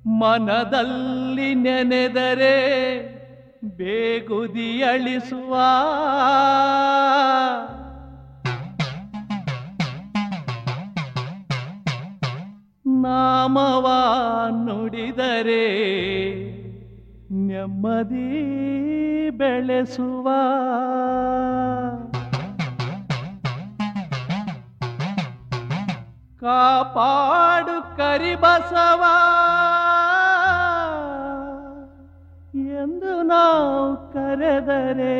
ಮನದಲ್ಲಿ ನೆನೆದರೆ ಬೇಗುದಿ ಅಳಿಸುವ ನಾಮವ ನುಡಿದರೆ ನೆಮ್ಮದಿ ಬೆಳೆಸುವ ಕಾಪಾಡು ಕರಿಬಸವ ಎಂದು ನಾವು ಕರೆದರೆ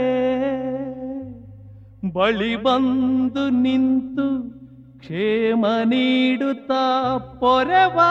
ಬಳಿ ಬಂದು ನಿಂತು ಕ್ಷೇಮ ನೀಡುತ್ತಾ ಪೊರೆವಾ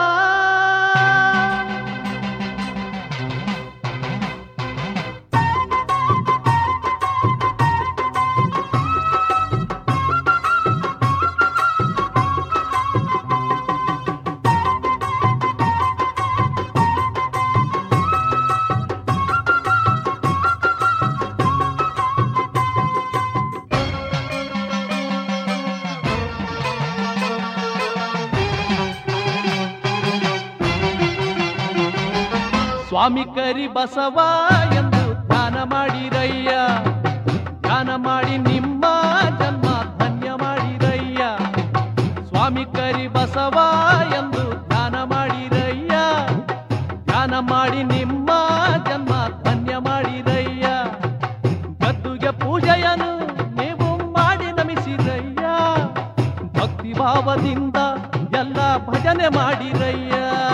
ಸ್ವಾಮಿ ಕರಿ ಬಸವ ಎಂದು ಧ್ಯಾನ ಮಾಡಿರಯ್ಯ, ಧ್ಯಾನ ಮಾಡಿ ನಿಮ್ಮ ಜನ್ಮ ಧನ್ಯ ಮಾಡಿರಯ್ಯ. ಸ್ವಾಮಿ ಕರಿ ಬಸವ ಎಂದು ಧ್ಯಾನ ಮಾಡಿರಯ್ಯ, ಧ್ಯಾನ ಮಾಡಿ ನಿಮ್ಮ ಜನ್ಮ ಧನ್ಯ ಮಾಡಿರಯ್ಯ. ಗದ್ದುಗೆ ಪೂಜೆಯನ್ನು ನೀವು ಮಾಡಿ ನಮಿಸಿರಯ್ಯ, ಭಕ್ತಿ ಭಾವದಿಂದ ಎಲ್ಲ ಭಜನೆ ಮಾಡಿರಯ್ಯ.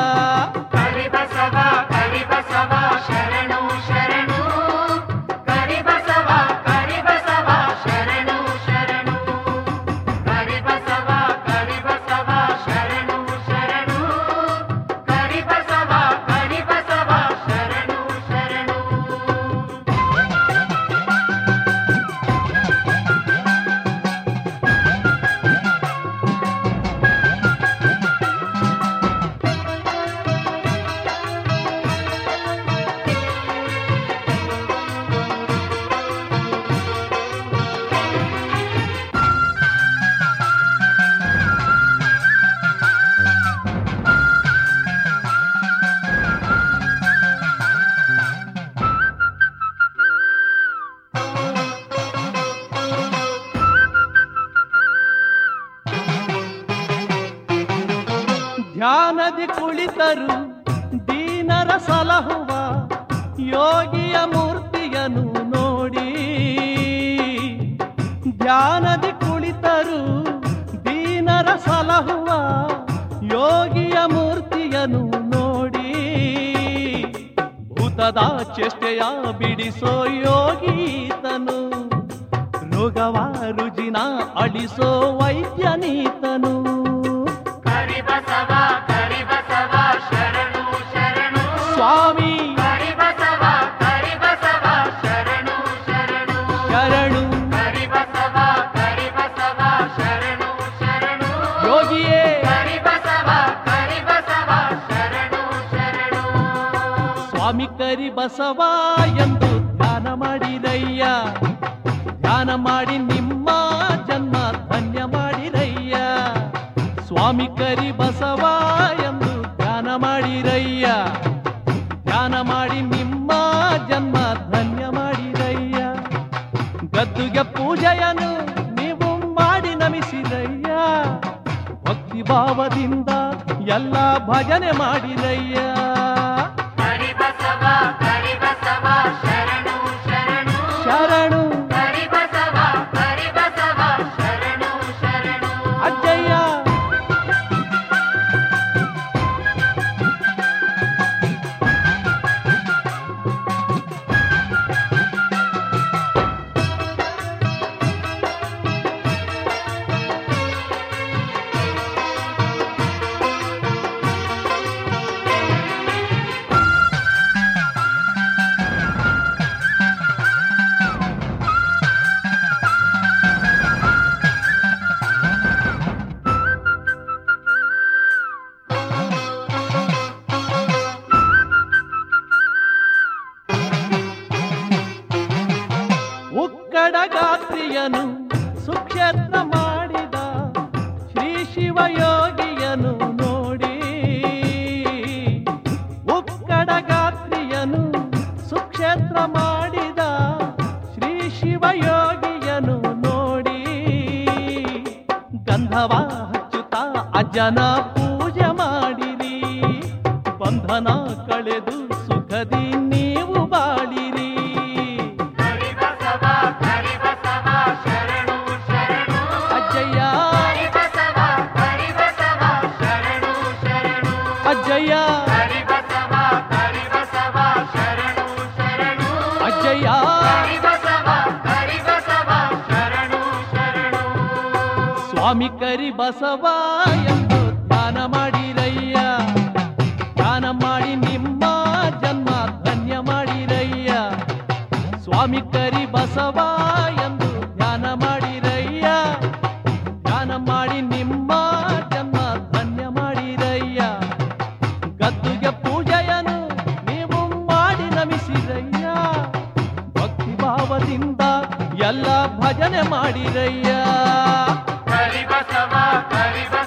ಕರಿಬಸವ ಶರಣು ಶರಣು, ಕರಿಬಸವ ಶರಣು ಶರಣು, ಕರಿಬಸವ ಶರಣು ಶರಣು, ಕರಿಬಸವ ಶರಣು ಶರಣು. ಧ್ಯಾನದಿ ಕುಳಿತರು ದೀನರ ಸಲಹುವ ಯೋಗಿಯ ಮೂರ್ತಿಯನ್ನು ನೋಡಿ, ಧ್ಯಾನದಿ ಕುಳಿತರು ದೀನರ ಸಲಹುವ ಯೋಗಿಯ ಮೂರ್ತಿಯನ್ನು ನೋಡಿ. ಭೂತದ ಚೇಷ್ಟೆಯ ಬಿಡಿಸೋ ಯೋಗೀತನು, ರೋಗವ ರುಜಿನ ಅಳಿಸೋ ವೈದ್ಯನೀತನು. ಕರಿಬಸವ ಶರಣು ಶರಣು ಸ್ವಾಮಿ, ಕರಿಬಸವ ಶರಣು ಶರಣು ಶರಣು ಕರಿಬಸವ ಶರಣು ಶರಣು ಯೋಗಿಯೇ. ಕರಿಬಸವ ಶರಣು ಶರಣು. ಸ್ವಾಮಿ ಕರಿ ಬಸವ ಎಂದು ಧ್ಯಾನ ಮಾಡಿರಯ್ಯ, ಧ್ಯಾನ ಮಾಡಿ ನಿಮ್ಮ ಜನ್ಮ ಧನ್ಯ ಮಾಡಿರಯ್ಯ. ಸ್ವಾಮಿ ಕರಿ ಬಸವ ಎಂದು ಧ್ಯಾನ ಮಾಡಿರಯ್ಯ, ಧ್ಯಾನ ಮಾಡಿ ನಿಮ್ಮ ಜನ್ಮ ಧನ್ಯ ಮಾಡಿರಯ್ಯ. ಗದ್ದುಗೆ ಪೂಜೆಯನ್ನು ನೀವು ಮಾಡಿ ನಮಿಸಿರಯ್ಯ, ಭಕ್ತಿ ಭಾವದಿಂದ ಎಲ್ಲ ಭಜನೆ ಮಾಡಿರಯ್ಯ. ಕರಿಬಸವ ಶರಣು ಶರಣು ಶರಣು ಕರಿಬಸವ ಶರಣು ಶರಣು ಅಜ್ಜಯ್ಯ. ಉಕ್ಕಡಗಾತ್ರಿಯನು ಸುಕ್ಷೇತ್ರ ಮಾಡಿದ ಶ್ರೀ ಶಿವಯೋಗಿಯನು ನೋಡಿ, ರಾಯನ ಪೂಜೆ ಮಾಡಿರಿ, ಬಂಧನ ಕಳೆದು ಸುಖದಿ ನೀವು ಬಾಳಿರಿ. ಕರಿಬಸವ ಕರಿಬಸವ ಶರಣು ಶರಣು ಅಜ್ಜಯ್ಯ ಕರಿಬಸವ ಕರಿಬಸವ ಶರಣು ಶರಣು ಅಜ್ಜಯ್ಯ ಕರಿಬಸವ ಕರಿಬಸವ ಶರಣು ಶರಣು ಅಜ್ಜಯ್ಯ ಕರಿಬಸವ ಕರಿಬಸವ ಶರಣು ಶರಣು ಸ್ವಾಮಿ ಕರಿಬಸವ ಎಂದು ಧ್ಯಾನ ಮಾಡಿರಯ್ಯ, ಧ್ಯಾನ ಮಾಡಿ ನಿಮ್ಮ ಜನ್ಮ ಧನ್ಯ ಮಾಡಿರಯ್ಯ. ಸ್ವಾಮಿ ಕರಿಬಸವ ಎಂದು ಧ್ಯಾನ ಮಾಡಿರಯ್ಯ, ಧ್ಯಾನ ಮಾಡಿ ನಿಮ್ಮ ಜನ್ಮ ಧನ್ಯ ಮಾಡಿರಯ್ಯ. ಗದ್ದುಗೆ ಪೂಜೆಯನ್ನು ನೀವು ಮಾಡಿ ನಮಿಸಿರಯ್ಯ, ಭಕ್ತಿ ಭಾವದಿಂದ ಎಲ್ಲ ಭಜನೆ ಮಾಡಿರಯ್ಯ. ಕರಿಬಸವ ಕರಿಬಸವ